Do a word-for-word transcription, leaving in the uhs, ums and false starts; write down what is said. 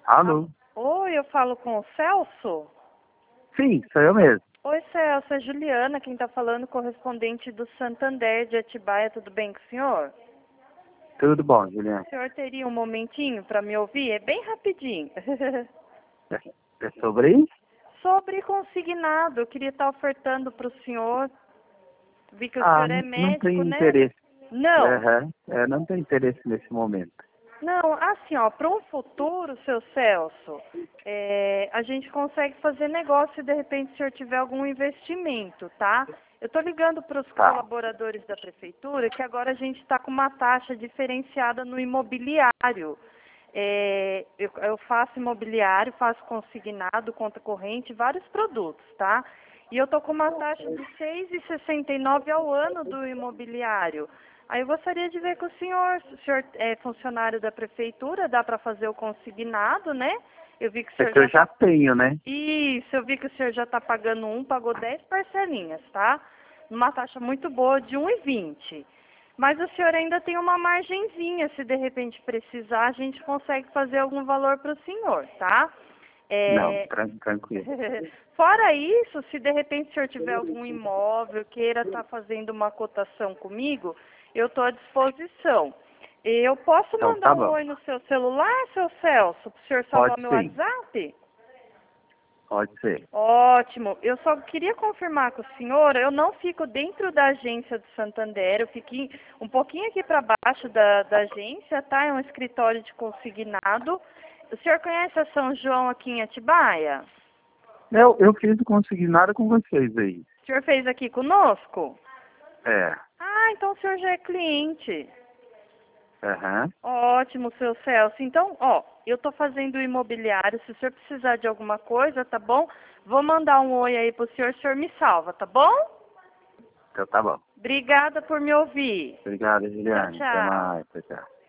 Alô? Oi, eu falo com o Celso? Sim, sou eu mesmo. Oi, Celso, é Juliana, quem está falando, correspondente do Santander de Atibaia, tudo bem com o senhor? Tudo bom, Juliana? O senhor teria um momentinho para me ouvir? É bem rapidinho. É, é sobre isso? Sobre consignado, eu queria estar ofertando para o senhor. Vi que o Ah, senhor é não, não médico, tenho né? interesse. Não. Aham, é, não tenho interesse nesse momento. Não, assim, ó, para um futuro, seu Celso, é, a gente consegue fazer negócio se de repente o senhor tiver algum investimento, tá? Eu estou ligando para os Tá, colaboradores da prefeitura que agora a gente está com uma taxa diferenciada no imobiliário. É, eu, eu faço imobiliário, faço consignado, conta corrente, vários produtos, tá? E eu estou com uma taxa de seis vírgula sessenta e nove ao ano do imobiliário. Aí eu gostaria de ver com o senhor, o senhor é funcionário da prefeitura, dá para fazer o consignado, né? Eu vi que o é senhor que eu já já está... tenho, né? Isso, eu vi que o senhor já está pagando um, pagou dez parcelinhas, tá? Numa taxa muito boa de um e vinte. Mas o senhor ainda tem uma margenzinha, se de repente precisar, a gente consegue fazer algum valor para o senhor, tá? Não, É... tran- tranquilo. Fora isso, se de repente o senhor tiver algum imóvel, queira estar fazendo uma cotação comigo, eu estou à disposição. Eu posso Então mandar tá um bom. oi no seu celular, seu Celso, para o senhor salvar Pode meu sim, WhatsApp? pode ser. Ótimo. Eu só queria confirmar com o senhor, eu não fico dentro da agência do Santander, eu fico em- um pouquinho aqui para baixo da, da agência, tá? É um escritório de consignado. O senhor conhece a São João aqui em Atibaia? Eu, eu fiz o consignado com vocês aí. O senhor fez aqui conosco? É, Ah, então o senhor já é cliente. aham, Ótimo, seu Celso. Então, ó, eu tô fazendo o imobiliário. Se o senhor precisar de alguma coisa, tá bom? Vou mandar um oi aí pro senhor, o senhor me salva, tá bom? então tá bom. Obrigada por me ouvir. Obrigado, Tchau, Juliana. Até tchau. mais, tchau, tchau.